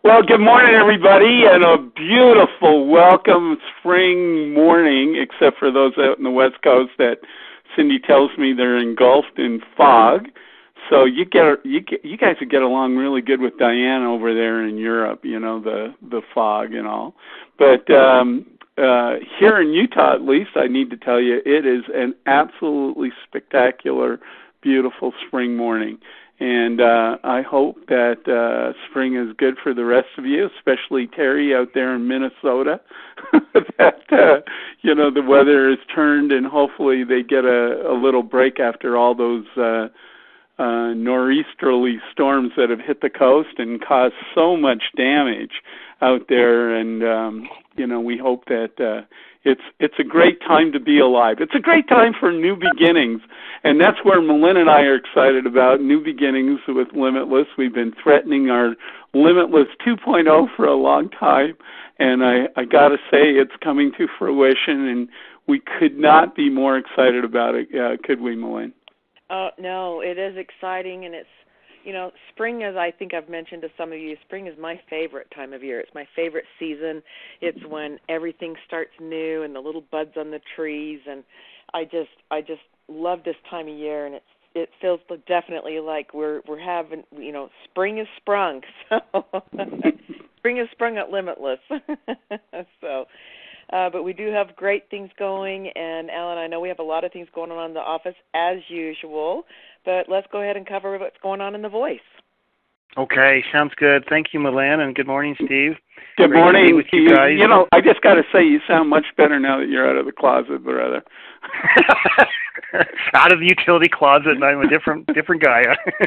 Well, good morning, everybody, and a beautiful welcome spring morning, except for those out in the West Coast that Cindy tells me they're engulfed in fog. So you guys would get along really good with Diane over there in Europe, the fog and all. But here in Utah, at least, I need to tell you, it is an absolutely spectacular, beautiful spring morning. And I hope that spring is good for the rest of you, especially Terry out there in Minnesota, that, the weather is turned and hopefully they get a little break after all those nor'easterly storms that have hit the coast and caused so much damage out there. And, we hope that it's a great time to be alive. It's a great time for new beginnings. And that's where Malin and I are excited about new beginnings with Limitless. We've been threatening our Limitless 2.0 for a long time. And I got to say, it's coming to fruition. And we could not be more excited about it, could we, Malin? No, it is exciting. And it's, spring, as I think I've mentioned to some of you, spring is my favorite time of year. It's my favorite season. It's when everything starts new and the little buds on the trees. And I just love this time of year, and it feels definitely like we're having, spring is sprung. So spring is sprung at Limitless. So, but we do have great things going, and Alan, I know we have a lot of things going on in the office as usual, but let's go ahead and cover what's going on in The Voice. Okay, sounds good. Thank you, Malin, and good morning, Steve. Good Great morning. to be with you guys. I just got to say, you sound much better now that you're out of the closet, brother. Out of the utility closet, and I'm a different guy.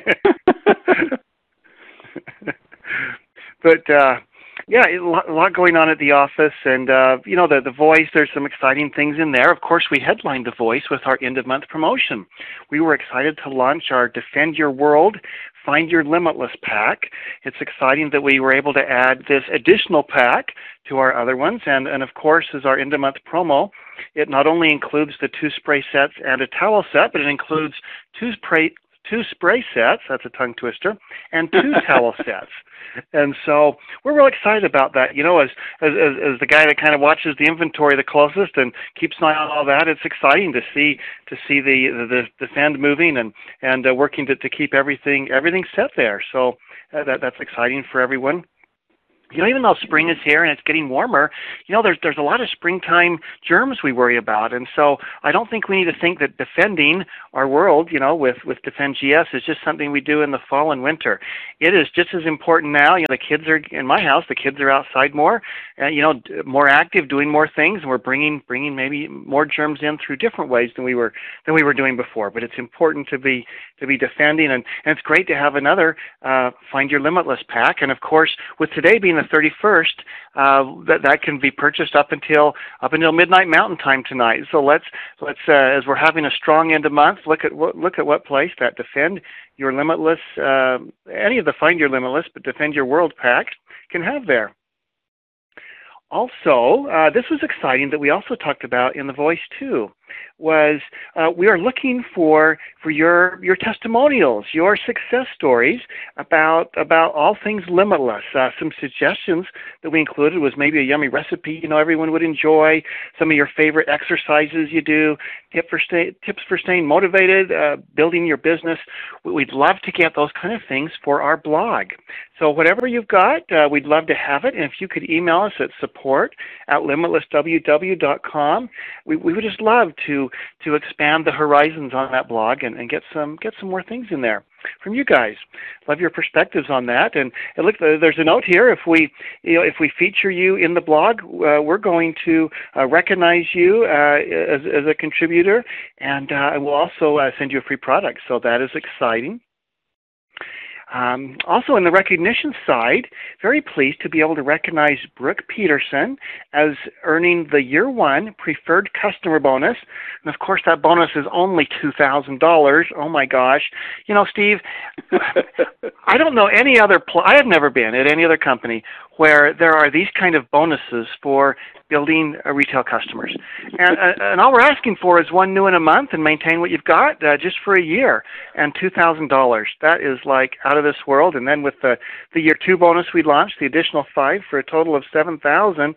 But a lot going on at the office, and the Voice. There's some exciting things in there. Of course, we headlined The Voice with our end-of-month promotion. We were excited to launch our Defend Your World, Find Your Limitless pack. It's exciting that we were able to add this additional pack to our other ones, and of course, as our end-of-month promo, it not only includes the 2 spray sets and a towel set, but it includes 2 spray sets, that's a tongue twister, and 2 towel sets. And so we're real excited about that. As the guy that kind of watches the inventory the closest and keeps an eye on all that, it's exciting to see the Defend moving and working to keep everything set there. So that's exciting for everyone. Even though spring is here and it's getting warmer, there's a lot of springtime germs we worry about. And so I don't think we need to think that defending our world, with Defend GS is just something we do in the fall and winter. It is just as important now. The kids are in my house. The kids are outside more, more active, doing more things, and we're bringing maybe more germs in through different ways than we were doing before. But it's important to be defending, and it's great to have another Find Your Limitless pack. And of course, with today being the 31st, that can be purchased up until midnight Mountain Time tonight. So let's as we're having a strong end of month, look at what place that Defend Your Limitless, any of the Find Your Limitless, but Defend Your World packs can have there. Also, this was exciting that we also talked about in The Voice too, was we are looking for your testimonials, your success stories about all things Limitless. Some suggestions that we included was maybe a yummy recipe everyone would enjoy, some of your favorite exercises you do, tips for staying motivated, building your business. We'd love to get those kind of things for our blog. So whatever you've got, we'd love to have it. And if you could email us at support@limitlessww.com, we would just love to expand the horizons on that blog and get some more things in there from you guys. Love your perspectives on that. And look, there's a note here. If we feature you in the blog, we're going to recognize you as a contributor, and we'll also send you a free product. So that is exciting. Also, in the recognition side, very pleased to be able to recognize Brooke Peterson as earning the Year 1 Preferred Customer Bonus. And, of course, that bonus is only $2,000. Oh, my gosh. Steve, I don't know any other I have never been at any other company where there are these kind of bonuses for building retail customers. And all we're asking for is one new in a month and maintain what you've got just for a year, and $2,000. That is like out out of this world. And then with the year 2 bonus we launched, the additional 5 for a total of 7,000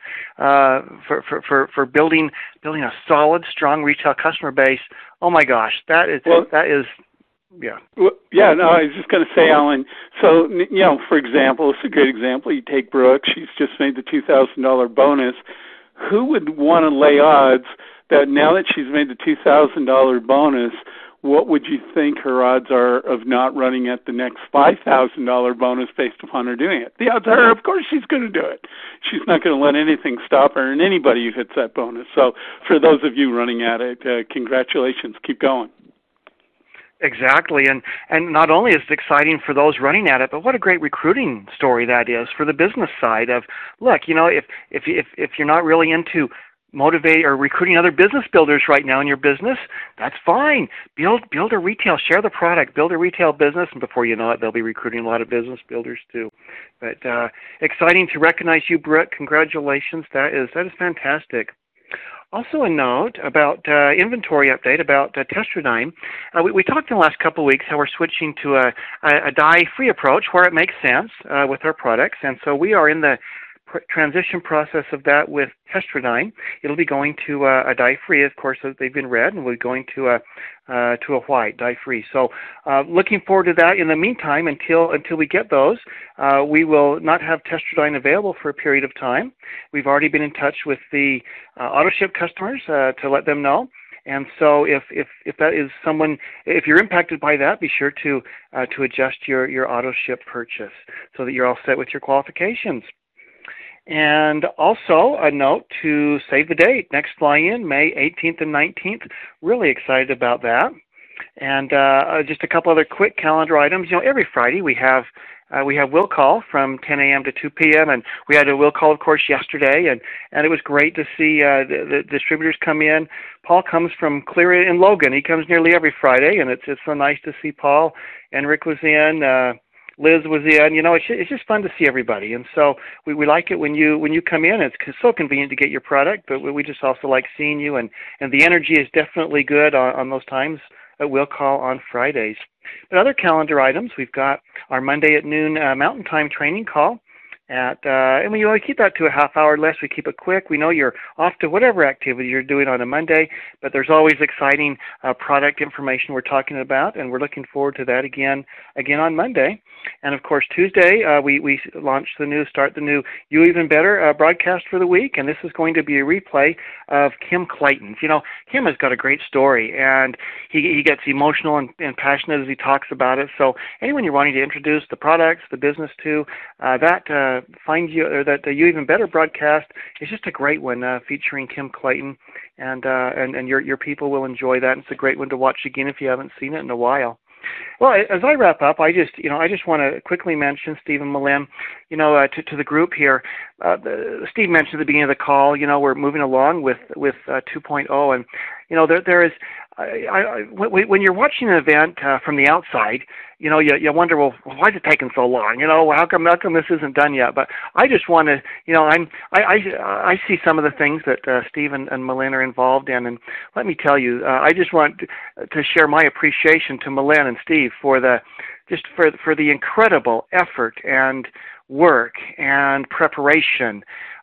for building a solid, strong retail customer base. Oh my gosh, that is yeah. Well, yeah, no, I was just going to say, Alan, so, for example, it's a great example. You take Brooke, she's just made the $2,000 bonus. Who would want to lay odds that now that she's made the $2,000 bonus, what would you think her odds are of not running at the next $5,000 bonus based upon her doing it? The odds are, of course, she's going to do it. She's not going to let anything stop her and anybody who hits that bonus. So for those of you running at it, congratulations. Keep going. Exactly, and not only is it exciting for those running at it, but what a great recruiting story that is for the business side of, look, if you're not really into motivate or recruiting other business builders right now in your business, that's fine. Build a retail, share the product, build a retail business, and before you know it, they'll be recruiting a lot of business builders too. But exciting to recognize you, Brooke. Congratulations. That is fantastic. Also a note about inventory update about Tetradyne. We talked in the last couple of weeks how we're switching to a dye-free approach where it makes sense with our products, and so we are in the transition process of that with Tetradyne. It'll be going to a dye-free, of course, they've been red, and we're going to a white, dye-free. So looking forward to that. In the meantime, until we get those, we will not have Tetradyne available for a period of time. We've already been in touch with the AutoShip customers to let them know. And so if that is someone, if you're impacted by that, be sure to adjust your AutoShip purchase so that you're all set with your qualifications. And also a note to save the date. Next fly-in, May 18th and 19th. Really excited about that. And just a couple other quick calendar items. Every Friday we have will call from 10 a.m. to 2 p.m. and we had a will call, of course, yesterday, and it was great to see the distributors come in. Paul comes from Clear in Logan. He comes nearly every Friday, and it's so nice to see Paul. And Rick was in. Liz was in. It's just fun to see everybody, and so we like it when you come in. It's so convenient to get your product, but we just also like seeing you, and the energy is definitely good on those times that we'll call on Fridays. But other calendar items, we've got our Monday at noon Mountain Time training call. And we keep that to a half hour less. We keep it quick. We know you're off to whatever activity you're doing on a Monday, but there's always exciting product information we're talking about, and we're looking forward to that again on Monday. And of course, Tuesday we start the new You Even Better broadcast for the week, and this is going to be a replay of Kim Clayton's. Kim has got a great story, and he gets emotional and passionate as he talks about it. So anyone you're wanting to introduce the products, the business to, that You Even Better broadcast is just a great one featuring Kim Clayton, and your people will enjoy that. It's a great one to watch again if you haven't seen it in a while. Well, as I wrap up, I just want to quickly mention Steve and Malin, to the group here. Steve mentioned at the beginning of the call, we're moving along with 2.0, and there is. When you're watching an event from the outside, you wonder, well, why is it taking so long? How come this isn't done yet? But I just want to, I see some of the things that Steve and Malin are involved in, and let me tell you, I just want to share my appreciation to Malin and Steve for the incredible effort and work and preparation.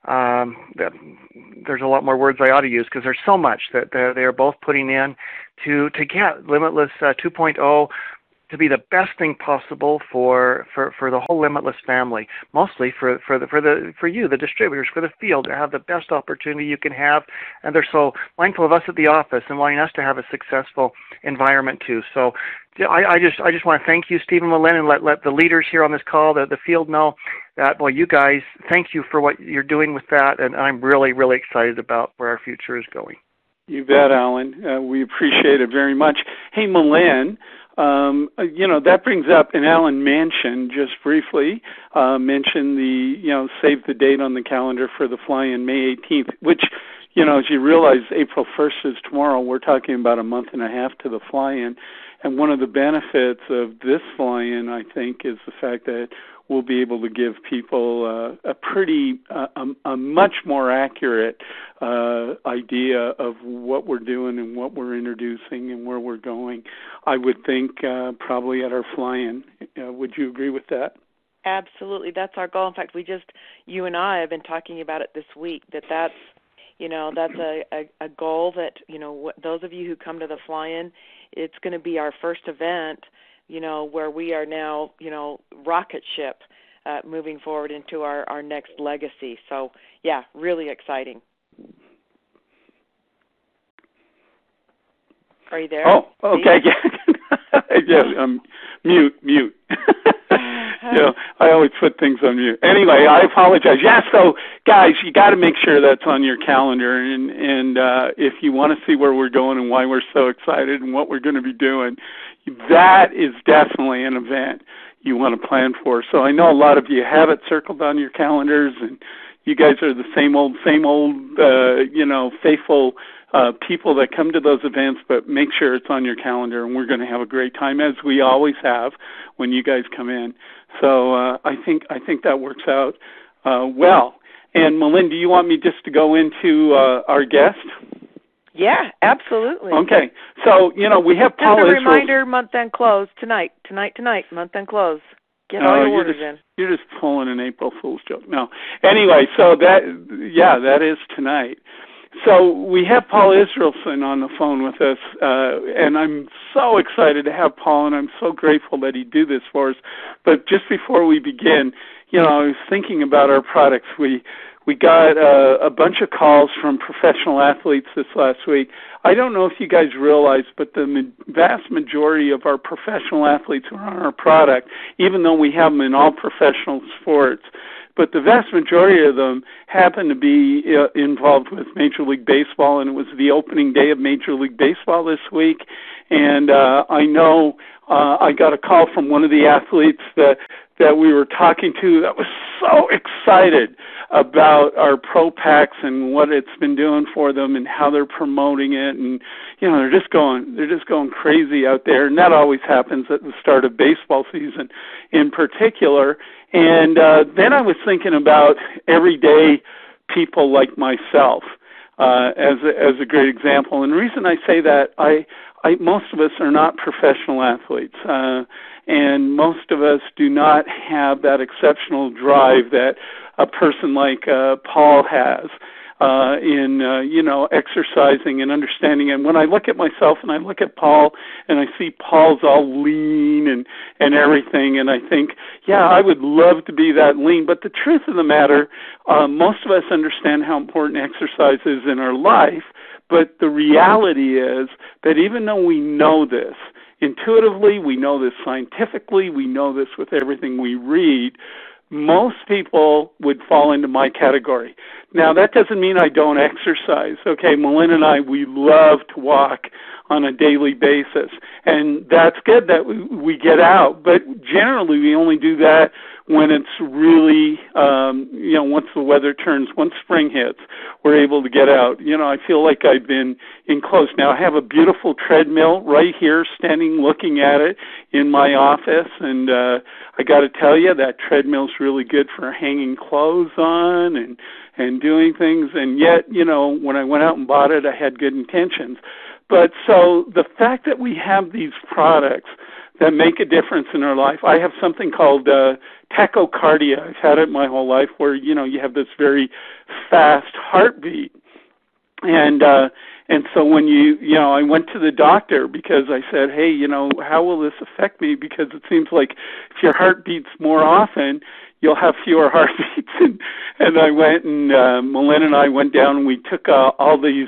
There's a lot more words I ought to use because there's so much that they are both putting in to get Limitless 2.0 to be the best thing possible for the whole Limitless family, mostly for you, the distributors, for the field, to have the best opportunity you can have, and they're so mindful of us at the office and wanting us to have a successful environment too. So I just want to thank you, Stephen Malin, and let the leaders here on this call, the field, know that, boy, you guys, thank you for what you're doing with that, and I'm really, really excited about where our future is going. You bet, Alan. We appreciate it very much. Hey, Malin, that brings up, and Alan mentioned just briefly, mentioned the, save the date on the calendar for the fly-in May 18th, which, as you realize, April 1st is tomorrow. We're talking about a month and a half to the fly-in. And one of the benefits of this fly-in, I think, is the fact that we'll be able to give people a much more accurate idea of what we're doing and what we're introducing and where we're going. I would think probably at our fly-in. Would you agree with that? Absolutely. That's our goal. In fact, you and I have been talking about it this week, that's a goal that, those of you who come to the fly-in, it's going to be our first event, where we are now, rocket ship moving forward into our next legacy. So, yeah, really exciting. Are you there? Oh, okay, yeah. Yeah, mute. I always put things on mute. Anyway, I apologize. Yeah, so guys, you got to make sure that's on your calendar, and if you want to see where we're going and why we're so excited and what we're going to be doing, that is definitely an event you want to plan for. So I know a lot of you have it circled on your calendars, and you guys are the same old, faithful people that come to those events, but make sure it's on your calendar, and we're going to have a great time, as we always have when you guys come in. So I think that works out well. And Malin, do you want me just to go into our guest? Yeah, absolutely. Okay. So, we have Paul Israel. Just a reminder, month-end close tonight, month-end close. Get all your orders in. You're just pulling an April Fool's joke. No. Anyway, so that is tonight. So we have Paul Israelson on the phone with us, and I'm so excited to have Paul, and I'm so grateful that he do this for us. But just before we begin, I was thinking about our products. We got a bunch of calls from professional athletes this last week. I don't know if you guys realize, but the vast majority of our professional athletes are on our product, even though we have them in all professional sports. But the vast majority of them happen to be involved with Major League Baseball, and it was the opening day of Major League Baseball this week. And I know I got a call from one of the athletes that we were talking to that was so excited about our Pro Packs and what it's been doing for them and how they're promoting it, and they're just going crazy out there, and that always happens at the start of baseball season in particular. And then I was thinking about everyday people like myself as a great example. And the reason I say that, most of us are not professional athletes, and most of us do not have that exceptional drive that a person like Paul has in exercising and understanding. And when I look at myself and I look at Paul and I see Paul's all lean and everything, and I think, yeah, I would love to be that lean. But the truth of the matter, most of us understand how important exercise is in our life. But the reality is that even though we know this intuitively, we know this scientifically, we know this with everything we read, most people would fall into my category. Now, that doesn't mean I don't exercise. Okay, Malin and I, we love to walk on a daily basis, and that's good that we get out. But generally, we only do that when it's really, once the weather turns, once spring hits, we're able to get out. I feel like I've been enclosed. Now, I have a beautiful treadmill right here, standing looking at it in my office, and I got to tell you, that treadmill's really good for hanging clothes on and doing things. And yet, when I went out and bought it, I had good intentions. But so the fact that we have these products that make a difference in our life, I have something called tachycardia. I've had it my whole life, where, you have this very fast heartbeat. And so when I went to the doctor because I said, hey, how will this affect me? Because it seems like if your heart beats more often, you'll have fewer heartbeats. And I went, and Malin and I went down, and we took all these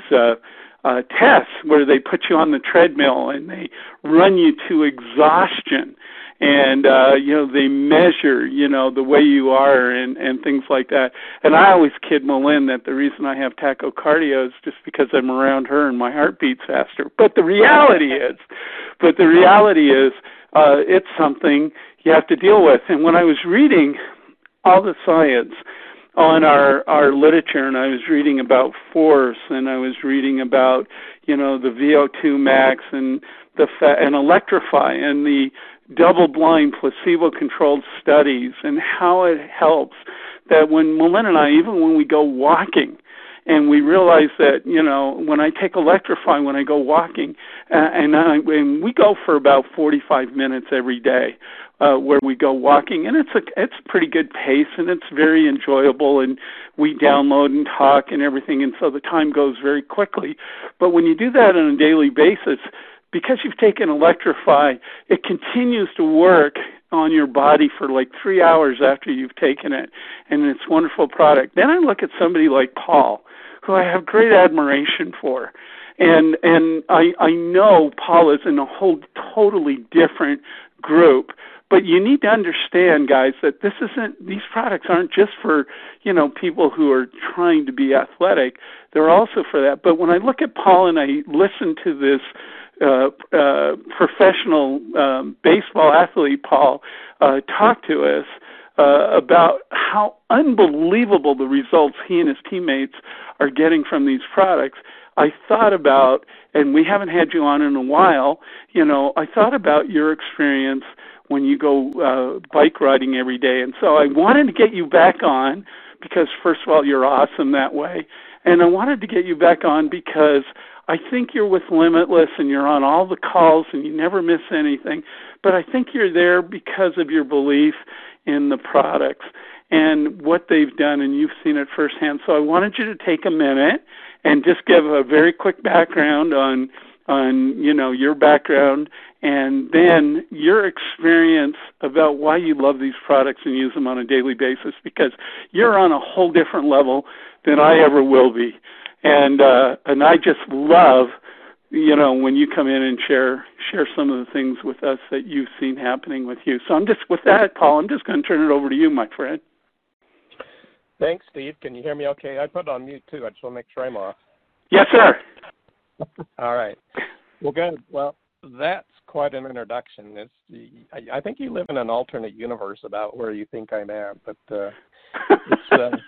tests where they put you on the treadmill and they run you to exhaustion, and they measure the way you are and things like that. And I always kid Malin that the reason I have tachycardia is just because I'm around her and my heart beats faster. But the reality is it's something you have to deal with. And when I was reading all the science on our literature, and I was reading about force, and I was reading about the VO2 max and and Electrify and the double-blind, placebo-controlled studies and how it helps that when Melinda and I, even when we go walking, and we realize that, when I take Electrify, when I go walking, and we go for about 45 minutes every day, where we go walking, and it's a pretty good pace, and it's very enjoyable, and we download and talk and everything, and so the time goes very quickly. But when you do that on a daily basis, because you've taken Electrify, it continues to work on your body for like 3 hours after you've taken it, and it's a wonderful product. Then I look at somebody like Paul, who I have great admiration for, and I know Paul is in a whole totally different group. But you need to understand, guys, that these products aren't just for, people who are trying to be athletic. They're also for that. But when I look at Paul and I listen to this professional baseball athlete, Paul, talk to us about how unbelievable the results he and his teammates are getting from these products, I thought about, and we haven't had you on in a while, I thought about your experience when you go bike riding every day. And so I wanted to get you back on because, first of all, you're awesome that way. And I wanted to get you back on because I think you're with Limitless and you're on all the calls and you never miss anything. But I think you're there because of your belief in the products and what they've done, and you've seen it firsthand. So I wanted you to take a minute and just give a very quick background on your background, and then your experience about why you love these products and use them on a daily basis, because you're on a whole different level than I ever will be. And I just love, when you come in and share some of the things with us that you've seen happening with you. So with that, Paul, I'm just going to turn it over to you, my friend. Thanks, Steve. Can you hear me okay? I put it on mute, too. I just want to make sure I'm off. Yes, sir. All right. Well, good. Well, that's quite an introduction. I think you live in an alternate universe about where you think I'm at, but it's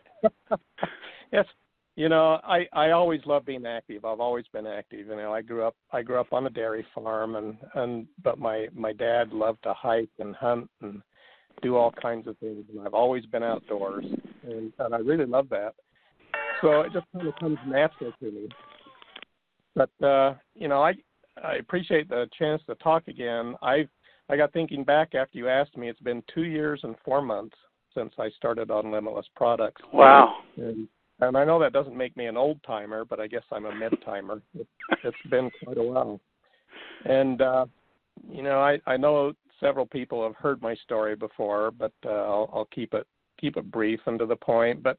yes. I always love being active. I've always been active. I grew up on a dairy farm, but my dad loved to hike and hunt and do all kinds of things, and I've always been outdoors, and I really love that. So it just kind of comes natural to me. But I appreciate the chance to talk again. I got thinking back after you asked me. It's been 2 years and 4 months since I started on Limitless products. Wow. And I know that doesn't make me an old timer, but I guess I'm a mid timer. It's been quite a while. And I know several people have heard my story before, but I'll keep it brief and to the point. But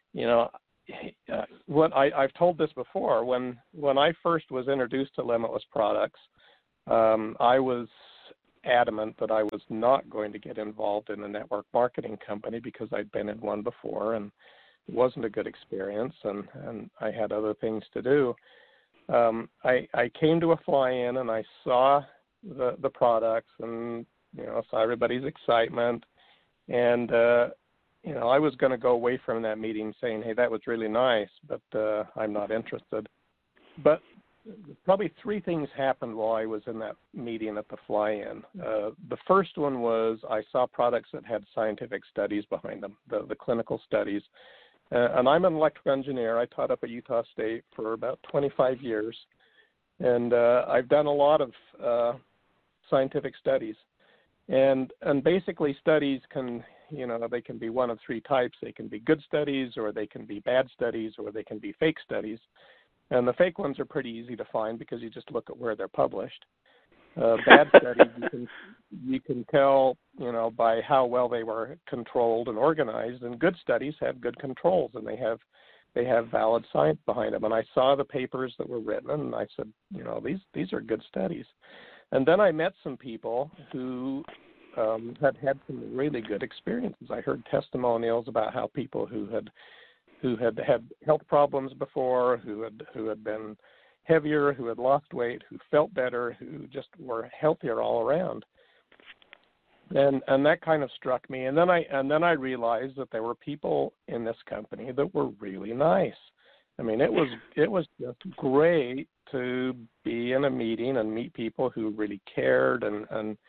what I've told this before, when I first was introduced to Limitless products, I was adamant that I was not going to get involved in a network marketing company because I'd been in one before and it wasn't a good experience, and I had other things to do. I came to a fly-in and I saw the products and saw everybody's excitement, and I was going to go away from that meeting saying, hey, that was really nice, but I'm not interested. But probably three things happened while I was in that meeting at the fly-in. The first one was I saw products that had scientific studies behind them, the clinical studies. And I'm an electrical engineer. I taught up at Utah State for about 25 years. And I've done a lot of scientific studies. And basically studies can, they can be one of three types. They can be good studies, or they can be bad studies, or they can be fake studies. And the fake ones are pretty easy to find because you just look at where they're published. Bad studies, you can tell, by how well they were controlled and organized. And good studies have good controls, and they have valid science behind them. And I saw the papers that were written, and I said, these are good studies. And then I met some people who had some really good experiences. I heard testimonials about how people who had health problems before, who had been heavier, who had lost weight, who felt better, who just were healthier all around. And that kind of struck me. And then I realized that there were people in this company that were really nice. I mean, it was just great to be in a meeting and meet people who really cared and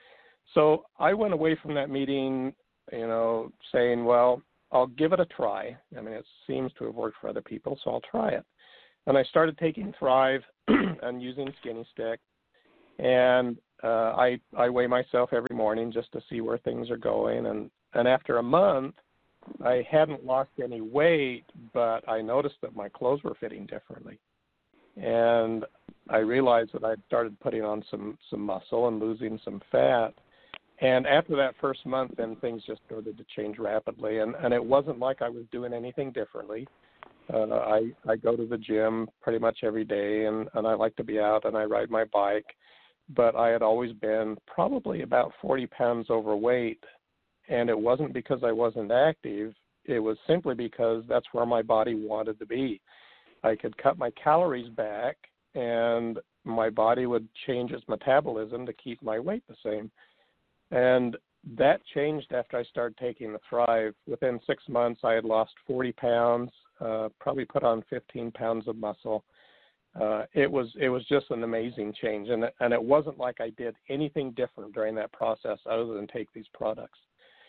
So I went away from that meeting, saying, well, I'll give it a try. I mean, it seems to have worked for other people, so I'll try it. And I started taking Thrive and using Skinny Stick. And I weigh myself every morning just to see where things are going. And after a month, I hadn't lost any weight, but I noticed that my clothes were fitting differently. And I realized that I'd started putting on some muscle and losing some fat. And after that first month, then things just started to change rapidly. And it wasn't like I was doing anything differently. I go to the gym pretty much every day, and I like to be out, and I ride my bike. But I had always been probably about 40 pounds overweight. And it wasn't because I wasn't active. It was simply because that's where my body wanted to be. I could cut my calories back, and my body would change its metabolism to keep my weight the same. And that changed after I started taking the Thrive. Within 6 months, I had lost 40 pounds, probably put on 15 pounds of muscle. It was just an amazing change. And it wasn't like I did anything different during that process other than take these products.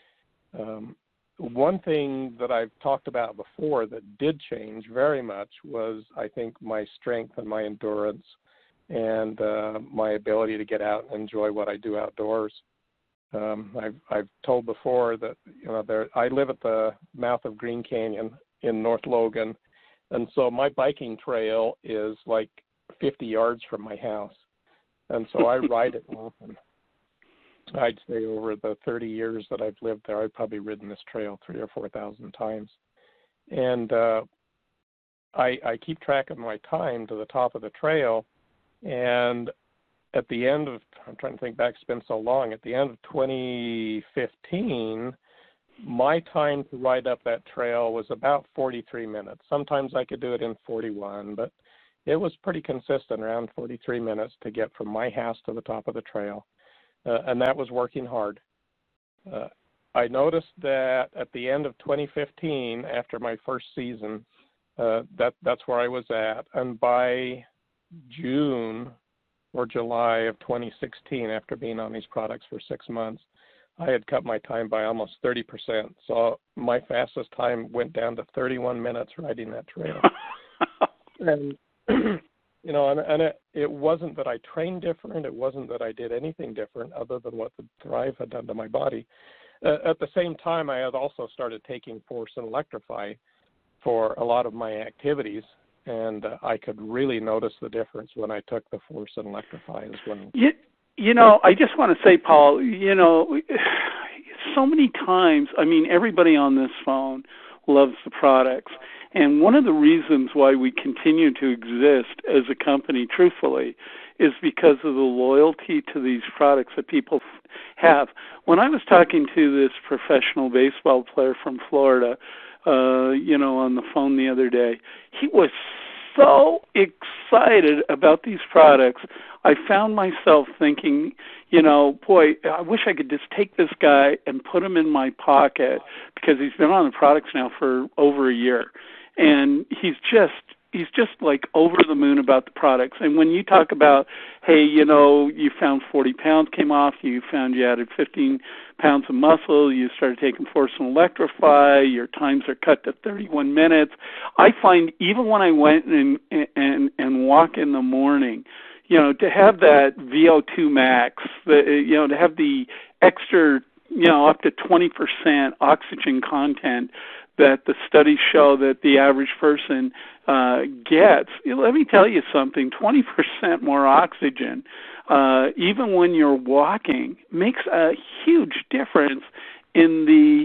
One thing that I've talked about before that did change very much was, I think, my strength and my endurance and my ability to get out and enjoy what I do outdoors. I've told before that I live at the mouth of Green Canyon in North Logan, and so my biking trail is like 50 yards from my house, and so I ride it often. I'd say over the 30 years that I've lived there, I've probably ridden this trail 3,000 or 4,000 times. And I keep track of my time to the top of the trail. And at the end of, I'm trying to think back, it's been so long, at the end of 2015, my time to ride up that trail was about 43 minutes. Sometimes I could do it in 41, but it was pretty consistent, around 43 minutes to get from my house to the top of the trail. And that was working hard. I noticed that at the end of 2015, after my first season, that's where I was at. And by June or July of 2016, after being on these products for 6 months, I had cut my time by almost 30%. So my fastest time went down to 31 minutes riding that trail. And it wasn't that I trained different. It wasn't that I did anything different other than what the Thrive had done to my body. At the same time, I had also started taking Force and Electrify for a lot of my activities, and I could really notice the difference when I took the Force and Electrify as well. I just want to say, Paul, so many times, everybody on this phone loves the products. And one of the reasons why we continue to exist as a company, truthfully, is because of the loyalty to these products that people have. When I was talking to this professional baseball player from Florida, on the phone the other day, he was so excited about these products. I found myself thinking, boy, I wish I could just take this guy and put him in my pocket, because he's been on the products now for over a year. And he's just like over the moon about the products. And when you talk about, hey, you found 40 pounds came off, you found you added 15 pounds of muscle, you started taking Force and Electrify, your times are cut to 31 minutes. I find even when I went and walk in the morning, to have that VO2 max, to have the extra, up to 20% oxygen content that the studies show that the average person gets. Let me tell you something, 20% more oxygen, even when you're walking, makes a huge difference in the,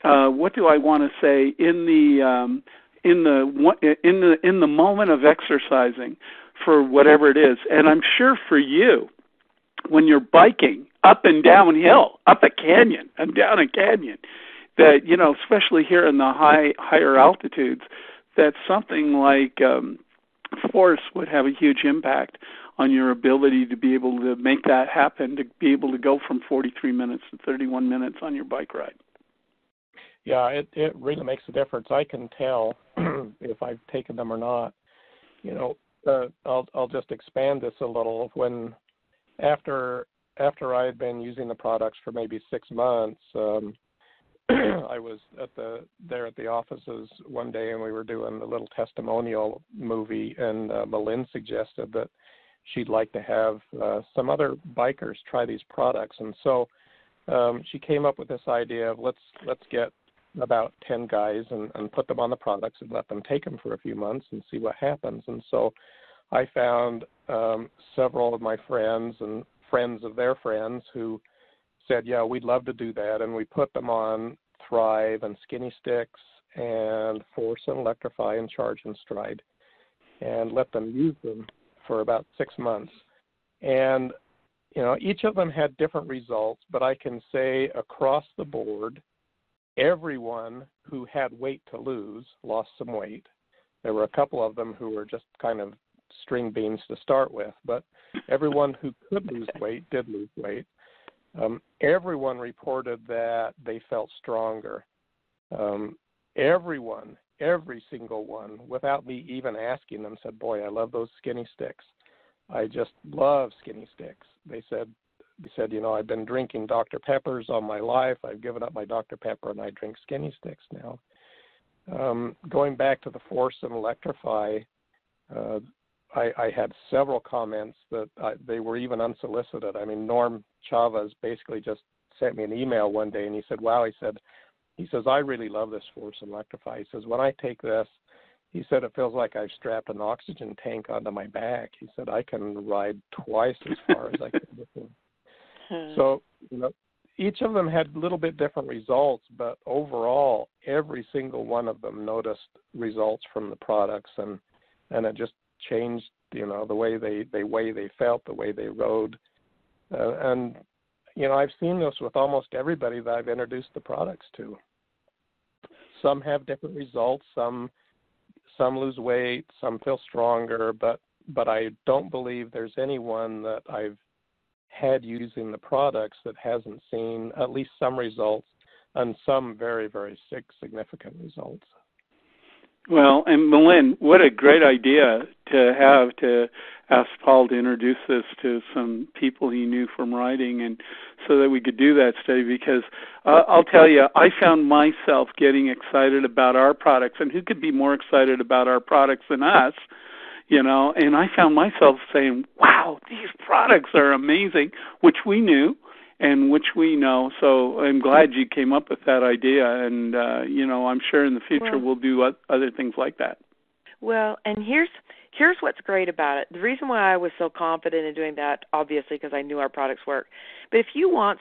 in the moment of exercising for whatever it is. And I'm sure for you, when you're biking up and downhill, up a canyon and down a canyon, that, especially here in the higher altitudes, that something like Force would have a huge impact on your ability to be able to make that happen, to be able to go from 43 minutes to 31 minutes on your bike ride. Yeah, it really makes a difference. I can tell if I've taken them or not. I'll just expand this a little. After after I had been using the products for maybe 6 months, I was there at the offices one day, and we were doing a little testimonial movie, and Malin suggested that she'd like to have some other bikers try these products, and so she came up with this idea of let's get about 10 guys and put them on the products and let them take them for a few months and see what happens. And so I found several of my friends and friends of their friends who said, yeah, we'd love to do that. And we put them on Thrive and Skinny Sticks and Force and Electrify and Charge and Stride and let them use them for about 6 months. And, you know, each of them had different results, but I can say across the board, everyone who had weight to lose lost some weight. There were a couple of them who were just kind of string beans to start with, but everyone who could lose weight did lose weight. Everyone reported that they felt stronger. Every single one, without me even asking them, said, boy, I love those Skinny Sticks. I just love Skinny Sticks. They said, you know, I've been drinking Dr. Peppers all my life. I've given up my Dr. Pepper, and I drink Skinny Sticks now. Going back to the Force and Electrify, I had several comments that they were even unsolicited. I mean, Norm Chavez basically just sent me an email one day, and he said, wow, he says, I really love this Force and Electrify. He says, when I take this, he said, it feels like I've strapped an oxygen tank onto my back. He said, I can ride twice as far as I could before. So, you know, each of them had a little bit different results, but overall, every single one of them noticed results from the products, and it just changed, you know, the way they felt, the way they rode. And, you know, I've seen this with almost everybody that I've introduced the products to. Some have different results, some lose weight, some feel stronger, but I don't believe there's anyone that I've had using the products that hasn't seen at least some results and some very, very significant results. Well, and Malin, what a great idea to ask Paul to introduce this to some people he knew from riding, and so that we could do that study, because I'll tell you, I found myself getting excited about our products, and who could be more excited about our products than us? You know, and I found myself saying, wow, these products are amazing, which we knew and which we know. So I'm glad you came up with that idea. And, you know, I'm sure in the future we'll do other things like that. Well, and here's what's great about it. The reason why I was so confident in doing that, obviously, because I knew our products work. But if you want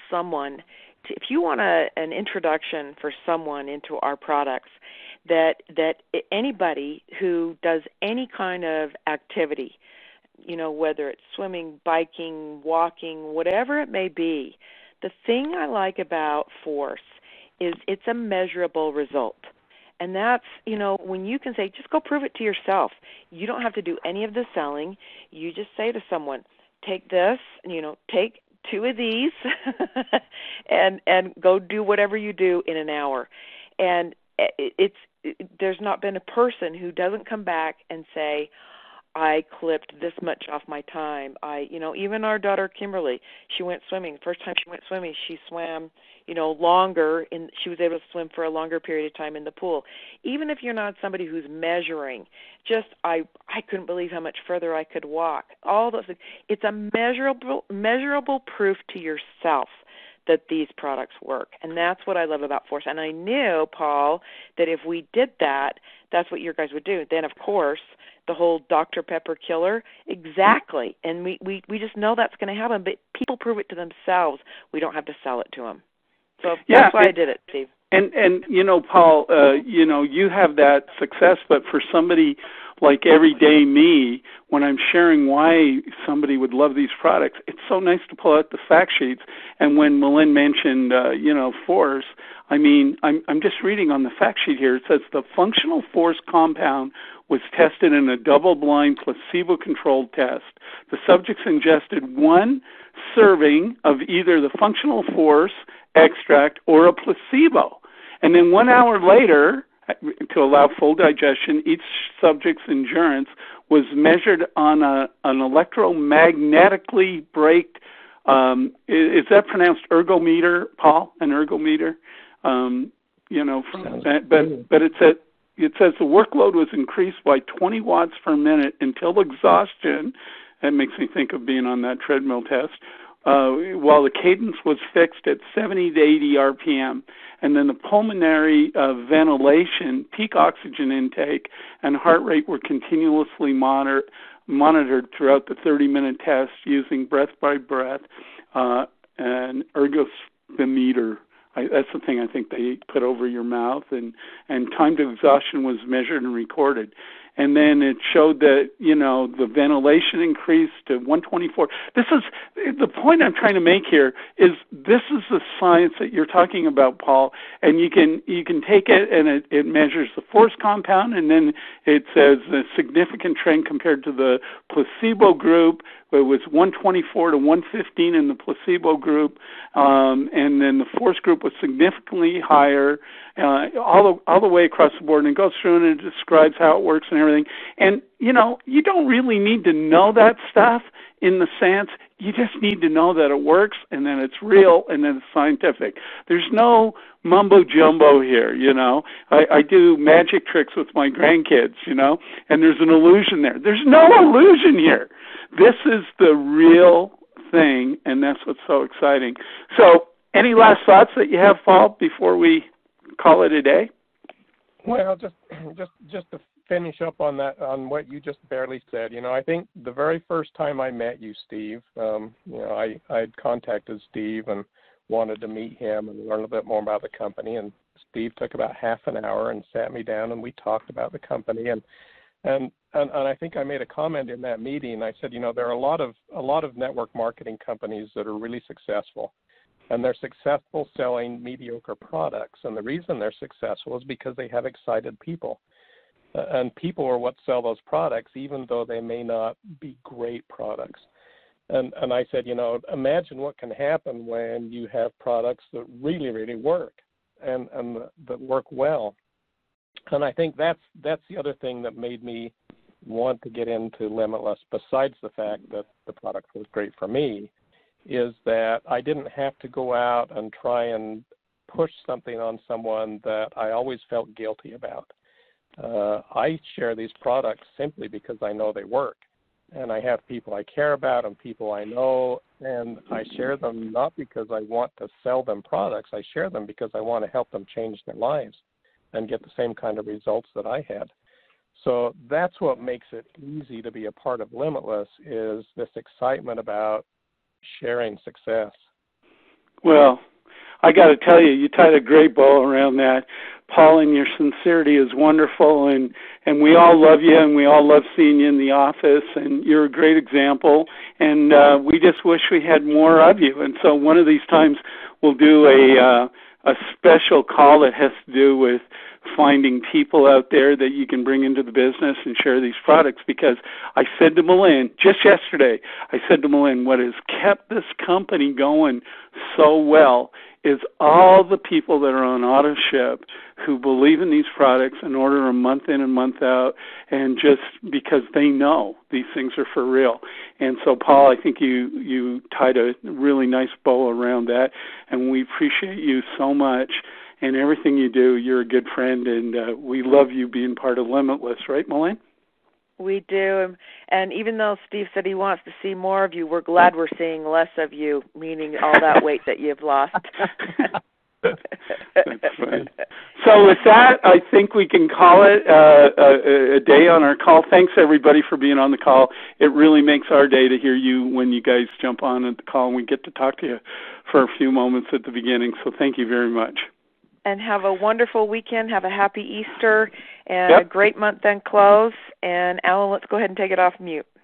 an introduction for someone into our products, that anybody who does any kind of activity, you know, whether it's swimming, biking, walking, whatever it may be, the thing I like about Force is it's a measurable result. And that's, you know, when you can say, just go prove it to yourself. You don't have to do any of the selling. You just say to someone, take this, you know, take 2 of these and go do whatever you do in an hour. And there's not been a person who doesn't come back and say, I clipped this much off my time. Even our daughter Kimberly, she went swimming. First time she went swimming, she swam, longer, and she was able to swim for a longer period of time in the pool. Even if you're not somebody who's measuring, I couldn't believe how much further I could walk. All those things. It's a measurable proof to yourself that these products work. And that's what I love about Force. And I knew, Paul, that if we did that, that's what your guys would do. Then, of course, the whole Dr. Pepper killer, exactly. And we just know that's going to happen. But people prove it to themselves. We don't have to sell it to them. So that's why I did it, Steve. And Paul, you have that success, but for somebody like everyday me, when I'm sharing why somebody would love these products, it's so nice to pull out the fact sheets. And when Malin mentioned, Force, I'm just reading on the fact sheet here. It says the functional Force compound was tested in a double-blind, placebo-controlled test. The subjects ingested 1 serving of either the functional Force extract or a placebo. And then 1 hour later, to allow full digestion, each subject's endurance was measured on an electromagnetically braked Is that pronounced ergometer, Paul? An ergometer? But it says the workload was increased by 20 watts per minute until exhaustion. That makes me think of being on that treadmill test. While the cadence was fixed at 70 to 80 RPM. And then the pulmonary ventilation, peak oxygen intake, and heart rate were continuously monitored throughout the 30-minute test using breath by breath and ergometer. That's the thing I think they put over your mouth, and time to exhaustion was measured and recorded. And then it showed that, the ventilation increased to 124. This is the point I'm trying to make here is this is the science that you're talking about, Paul, and you can take it and it measures the force compound, and then it says a significant trend compared to the placebo group. It was 124 to 115 in the placebo group, and then the force group was significantly higher, all the way across the board. And it goes through and it describes how it works and everything. And you don't really need to know that stuff in the sense. You just need to know that it works and that it's real and that it's scientific. There's no mumbo jumbo here. I do magic tricks with my grandkids. And there's an illusion there. There's no illusion here. This is the real thing, and that's what's so exciting. So, any last thoughts that you have, Paul, before we call it a day? Well, just to finish up on that, on what you just barely said. I think the very first time I met you, Steve, I'd contacted Steve and wanted to meet him and learn a bit more about the company. And Steve took about half an hour and sat me down, and we talked about the company. And I think I made a comment in that meeting. I said, there are a lot of network marketing companies that are really successful, and they're successful selling mediocre products. And the reason they're successful is because they have excited people, and people are what sell those products, even though they may not be great products. And I said, imagine what can happen when you have products that really, really work and that work well. And I think that's the other thing that made me want to get into Limitless, besides the fact that the product was great for me, is that I didn't have to go out and try and push something on someone that I always felt guilty about. I share these products simply because I know they work. And I have people I care about and people I know, and I share them not because I want to sell them products. I share them because I want to help them change their lives and get the same kind of results that I had. So that's what makes it easy to be a part of Limitless, is this excitement about sharing success. Well, I got to tell you, you tied a great bow around that, Paul, and your sincerity is wonderful, and we all love you, and we all love seeing you in the office, and you're a great example, and we just wish we had more of you. And so one of these times we'll do a special call that has to do with finding people out there that you can bring into the business and share these products, because I said to Malin just yesterday, what has kept this company going so well is all the people that are on AutoShip who believe in these products and order them month in and month out, and just because they know these things are for real. And so, Paul, I think you tied a really nice bow around that, and we appreciate you so much and everything you do. You're a good friend, and we love you being part of Limitless, right, Malin? We do, and even though Steve said he wants to see more of you, we're glad we're seeing less of you, meaning all that weight that you've lost. That's funny. So with that, I think we can call it a day on our call. Thanks, everybody, for being on the call. It really makes our day to hear you when you guys jump on at the call, and we get to talk to you for a few moments at the beginning. So thank you very much. And have a wonderful weekend. Have a happy Easter and a great month end close. And Alan, let's go ahead and take it off mute.